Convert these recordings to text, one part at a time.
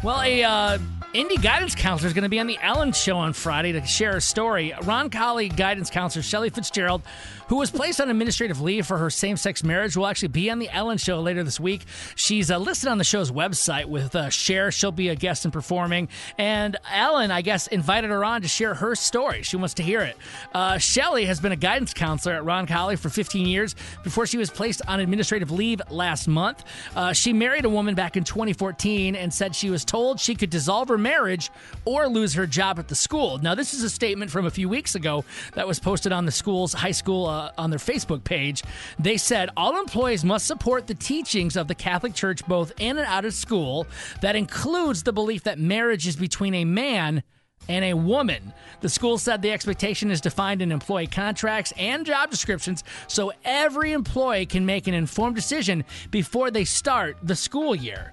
Well, a indie guidance counselor is going to be on the Ellen Show on Friday to share a story. Roncalli guidance counselor Shelly Fitzgerald, who was placed on administrative leave for her same-sex marriage, will actually be on the Ellen Show later this week. She's listed on the show's website with Cher. She'll be a guest and performing. And Ellen, I guess, invited her on to share her story. She wants to hear it. Shelly has been a guidance counselor at Roncalli for 15 years before she was placed on administrative leave last month. She married a woman back in 2014 and said she was told she could dissolve her marriage or lose her job at the school. Now, this is a statement from a few weeks ago that was posted on the school's high school on their Facebook page. They said, all employees must support the teachings of the Catholic Church both in and out of school. That includes the belief that marriage is between a man and a woman. The school said the expectation is defined in employee contracts and job descriptions so every employee can make an informed decision before they start the school year.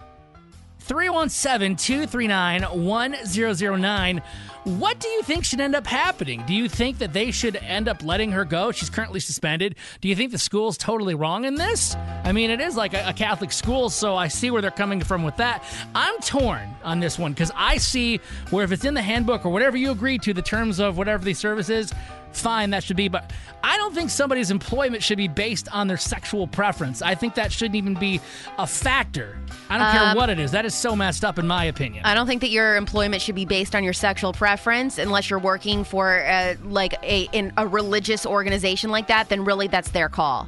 317-239-1009. What do you think should end up happening? Do you think that they should end up letting her go? She's currently suspended. Do you think the school's totally wrong in this? I mean, it is like a Catholic school, so I see where they're coming from with that. I'm torn on this one because I see where if it's in the handbook or whatever you agree to, the terms of whatever the service is, fine, that should be. But I don't think somebody's employment should be based on their sexual preference. I think that shouldn't even be a factor. I don't care what it is. That is so messed up in my opinion. I don't think that your employment should be based on your sexual preference unless you're working for in a religious organization like that, then really that's their call.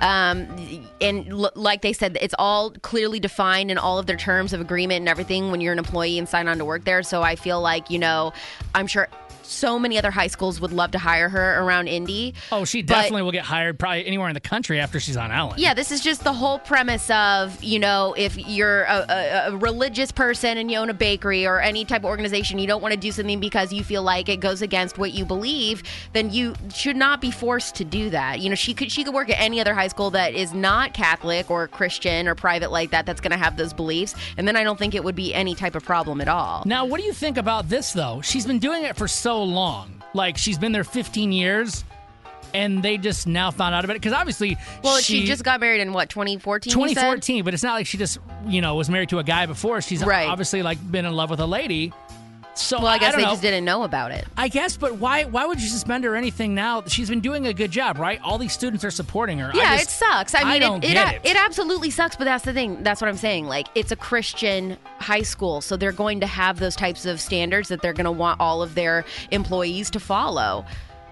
Like they said, it's all clearly defined in all of their terms of agreement and everything when you're an employee and sign on to work there. So I feel like, I'm sure so many other high schools would love to hire her around Indy. Oh, she definitely will get hired probably anywhere in the country after she's on Ellen. Yeah, this is just the whole premise of, if you're a religious person and you own a bakery or any type of organization, you don't want to do something because you feel like it goes against what you believe, then you should not be forced to do that. She could work at any other high school that is not Catholic or Christian or private like that that's going to have those beliefs, and then I don't think it would be any type of problem at all. Now, what do you think about this, though? She's been doing it for so long. Like, she's been there 15 years, and they just now found out about it. Because obviously, she just got married in, 2014? 2014, but it's not like she just, was married to a guy before. She's obviously, been in love with a lady. So, I guess they just didn't know about it. I guess, but why would you suspend her or anything now? She's been doing a good job, right? All these students are supporting her. Yeah, it sucks. I mean, it absolutely sucks, but that's the thing. That's what I'm saying. It's a Christian high school, so they're going to have those types of standards that they're going to want all of their employees to follow.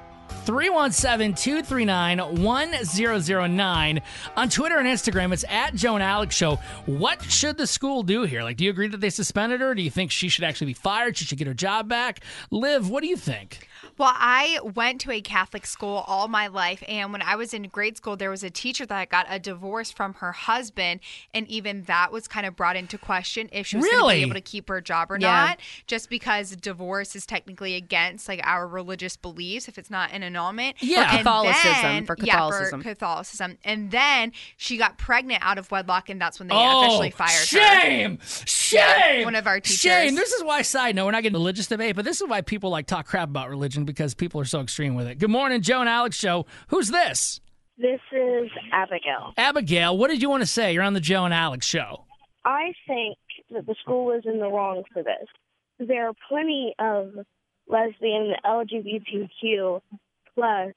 317-239-1009. On Twitter and Instagram, it's at Joe and Alex Show. What should the school do here? Do you agree that they suspended her? Do you think she should actually be fired? She should get her job back? Liv, what do you think? Well, I went to a Catholic school all my life, and when I was in grade school, there was a teacher that got a divorce from her husband, and even that was kind of brought into question if she was going to be able to keep her job or not, just because divorce is technically against our religious beliefs if it's not an annulment. Yeah, for Catholicism. And then she got pregnant out of wedlock, and that's when they officially fired her. Shame! One of our teachers. Shame! This is why, side note, we're not getting religious debate, but this is why people talk crap about religion, because people are so extreme with it. Good morning, Joe and Alex Show. Who's this? This is Abigail. Abigail, what did you want to say? You're on the Joe and Alex Show. I think that the school is in the wrong for this. There are plenty of lesbian, LGBTQ plus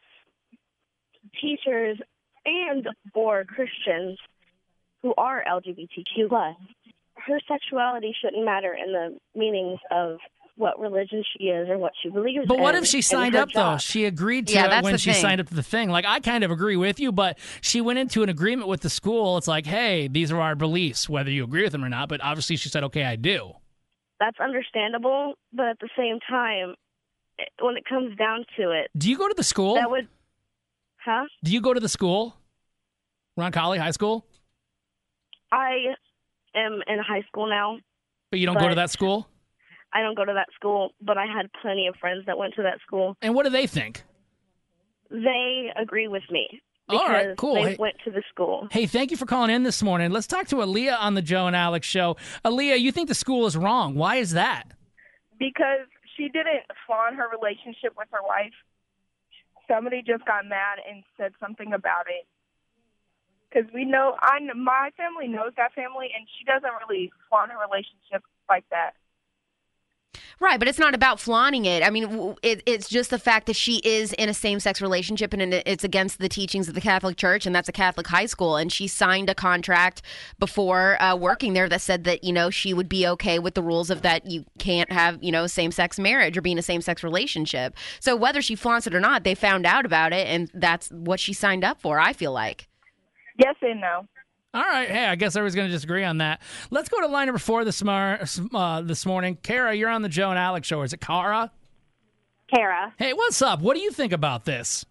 teachers and or Christians who are LGBTQ plus. Her sexuality shouldn't matter in the meanings of what religion she is or what she believes in. But what if she signed up, though? She agreed to it when she signed up to the thing. I kind of agree with you, but she went into an agreement with the school. It's like, hey, these are our beliefs, whether you agree with them or not. But obviously she said, okay, I do. That's understandable, but at the same time, when it comes down to it... Do you go to the school? That would... Huh? Do you go to the school? Roncalli High School? I am in high school now. But you don't go to that school? I don't go to that school, but I had plenty of friends that went to that school. And what do they think? They agree with me. Because all right, cool. They went to the school. Hey, thank you for calling in this morning. Let's talk to Aaliyah on the Joe and Alex Show. Aaliyah, you think the school is wrong. Why is that? Because she didn't flaunt her relationship with her wife. Somebody just got mad and said something about it. Because my family knows that family, and she doesn't really flaunt her relationship like that. Right, but it's not about flaunting it. I mean, it's just the fact that she is in a same-sex relationship, and it's against the teachings of the Catholic Church, and that's a Catholic high school. And she signed a contract before working there that said that, she would be okay with the rules of that you can't have, same-sex marriage or be in a same-sex relationship. So whether she flaunts it or not, they found out about it, and that's what she signed up for, I feel like. Yes and no. All right. Hey, I guess everyone's going to disagree on that. Let's go to line number 4 this morning. Kara, you're on the Joe and Alex show. Is it Kara? Kara. Hey, what's up? What do you think about this?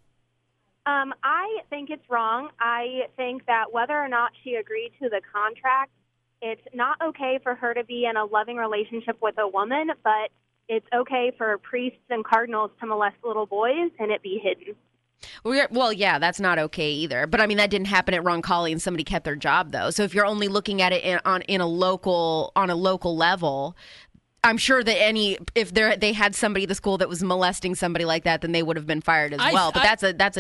I think it's wrong. I think that whether or not she agreed to the contract, it's not okay for her to be in a loving relationship with a woman, but it's okay for priests and cardinals to molest little boys and it be hidden. Well, yeah, that's not okay either. But I mean, that didn't happen at Roncalli, and somebody kept their job, though. So if you're only looking at it on a local level, I'm sure that if they had somebody at the school that was molesting somebody like that, then they would have been fired as well. But that's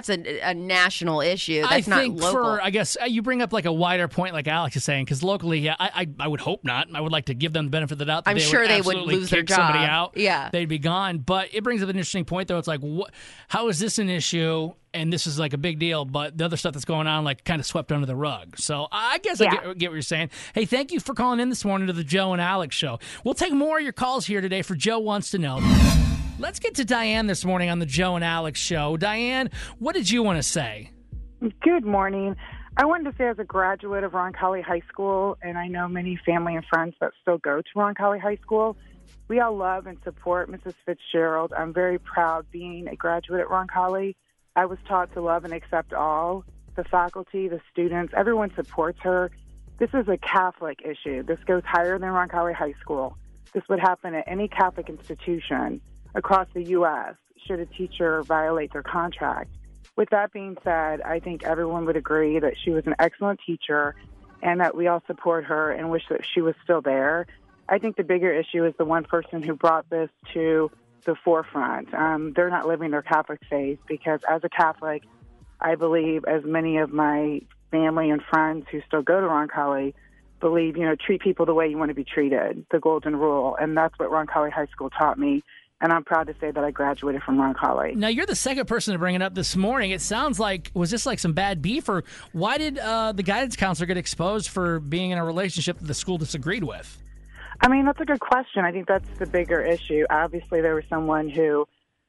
a national issue. That's not local. I guess you bring up like a wider point, like Alex is saying, because locally, yeah, I would hope not. I would like to give them the benefit of the doubt. That I'm sure they would lose their job. Somebody out, yeah, they'd be gone. But it brings up an interesting point, though. It's like, how is this an issue? And this is like a big deal, but the other stuff that's going on, like, kind of swept under the rug. So I guess I get what you're saying. Hey, thank you for calling in this morning to the Joe and Alex show. We'll take more of your calls here today for Joe Wants to Know. Let's get to Diane this morning on the Joe and Alex show. Diane, what did you want to say? Good morning. I wanted to say, as a graduate of Roncalli High School, and I know many family and friends that still go to Roncalli High School, we all love and support Mrs. Fitzgerald. I'm very proud being a graduate at Roncalli. I was taught to love and accept all. The faculty, the students, everyone supports her. This is a Catholic issue. This goes higher than Roncalli High School. This would happen at any Catholic institution across the U.S. should a teacher violate their contract. With that being said, I think everyone would agree that she was an excellent teacher and that we all support her and wish that she was still there. I think the bigger issue is the one person who brought this to the forefront. They're not living their Catholic faith, because as a Catholic, I believe, as many of my family and friends who still go to Roncalli believe, treat people the way you want to be treated, the golden rule. And that's what Roncalli High School taught me. And I'm proud to say that I graduated from Roncalli. Now, you're the second person to bring it up this morning. It sounds like, was this like some bad beef, or why did the guidance counselor get exposed for being in a relationship that the school disagreed with? I mean, that's a good question. I think that's the bigger issue. Obviously, there was someone who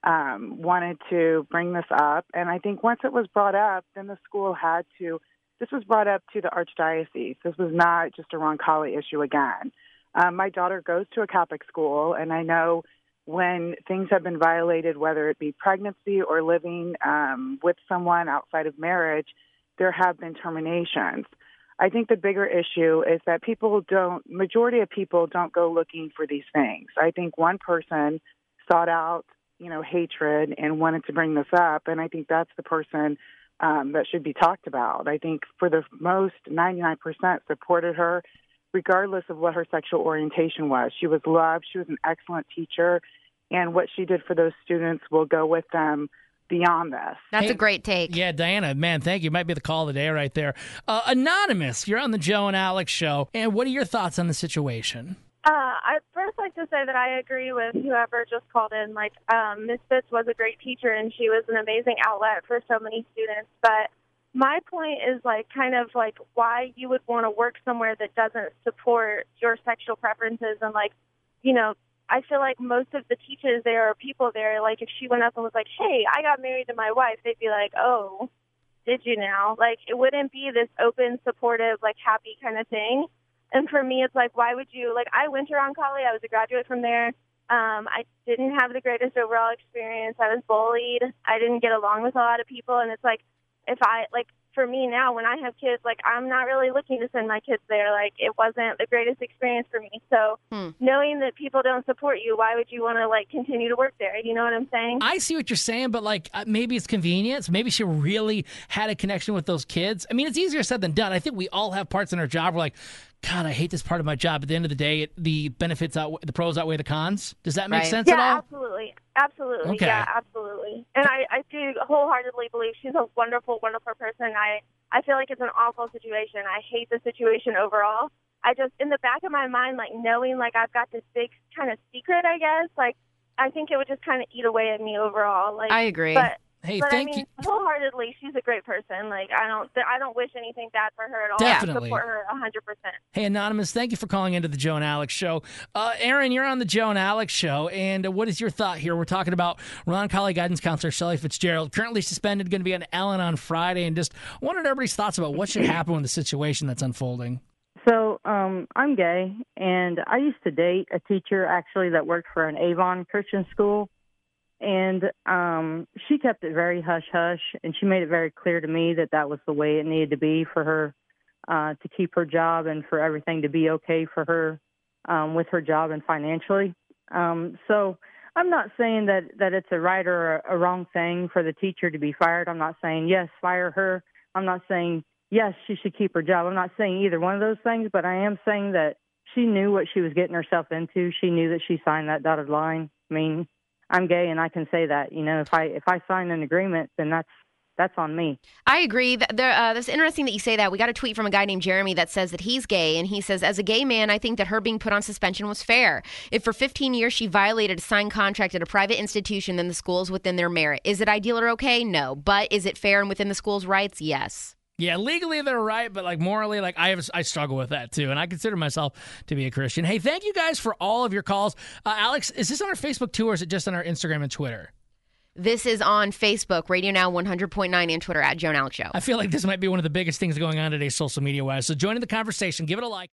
wanted to bring this up. And I think once it was brought up, then the school had to, this was brought up to the Archdiocese. This was not just a Roncalli issue again. My daughter goes to a Catholic school, and I know when things have been violated, whether it be pregnancy or living with someone outside of marriage, there have been terminations. I think the bigger issue is that majority of people don't go looking for these things. I think one person sought out, hatred and wanted to bring this up, and I think that's the person that should be talked about. I think for the most, 99% supported her, regardless of what her sexual orientation was. She was loved. She was an excellent teacher, and what she did for those students will go with them beyond this. That's a great take. Yeah, Diana, man, thank you. Might be the call of the day right there. Anonymous, you're on the Joe and Alex show, and what are your thoughts on the situation? I'd first like to say that I agree with whoever just called in. Ms. Fitz was a great teacher, and she was an amazing outlet for so many students. But my point is, why you would want to work somewhere that doesn't support your sexual preferences. And, I feel like most of the teachers there or people there, if she went up and was like, hey, I got married to my wife, they'd be like, oh, did you now? It wouldn't be this open, supportive, happy kind of thing. And for me, it's why would you, I went to Roncalli. I was a graduate from there. I didn't have the greatest overall experience. I was bullied. I didn't get along with a lot of people. And it's for me now, when I have kids, I'm not really looking to send my kids there. It wasn't the greatest experience for me. So knowing that people don't support you, why would you want to, continue to work there? You know what I'm saying? I see what you're saying, but, maybe it's convenience. Maybe she really had a connection with those kids. I mean, it's easier said than done. I think we all have parts in our job where, God, I hate this part of my job. At the end of the day, the benefits the pros outweigh the cons. Does that make sense at all? Yeah, absolutely. Absolutely. Okay. Yeah, absolutely. And I do wholeheartedly believe she's a wonderful, wonderful person. I feel like it's an awful situation. I hate the situation overall. I just, in the back of my mind, like knowing like I've got this big kind of secret, I guess, like I think it would just kind of eat away at me overall. Like, I agree. But thank you. Wholeheartedly, she's a great person. Like, I don't wish anything bad for her at all. Definitely. I support her 100%. Hey, Anonymous, thank you for calling into the Joe and Alex Show. Aaron, you're on the Joe and Alex Show, and what is your thought here? We're talking about Roncalli guidance counselor Shelly Fitzgerald, currently suspended, going to be on Ellen on Friday, and just wanted everybody's thoughts about what should happen with the situation that's unfolding. So, I'm gay, and I used to date a teacher, actually, that worked for an Avon Christian school. And she kept it very hush-hush, and she made it very clear to me that that was the way it needed to be for her to keep her job and for everything to be okay for her with her job and financially. So I'm not saying that it's a right or a wrong thing for the teacher to be fired. I'm not saying, yes, fire her. I'm not saying, yes, she should keep her job. I'm not saying either one of those things, but I am saying that she knew what she was getting herself into. She knew that she signed that dotted line. I mean, I'm gay, and I can say that. You know, if I sign an agreement, then that's on me. I agree. That's interesting that you say that. We got a tweet from a guy named Jeremy that says that he's gay, and he says, as a gay man, I think that her being put on suspension was fair. If for 15 years she violated a signed contract at a private institution, then the school is within their merit. Is it ideal or okay? No. But is it fair and within the school's rights? Yes. Yeah, legally they're right, but like morally, like I struggle with that too, and I consider myself to be a Christian. Hey, thank you guys for all of your calls. Alex, is this on our Facebook too, or is it just on our Instagram and Twitter? This is on Facebook, Radio Now 100.9, and Twitter at Joe and Alex Show. I feel like this might be one of the biggest things going on today, social media wise. So join in the conversation, give it a like.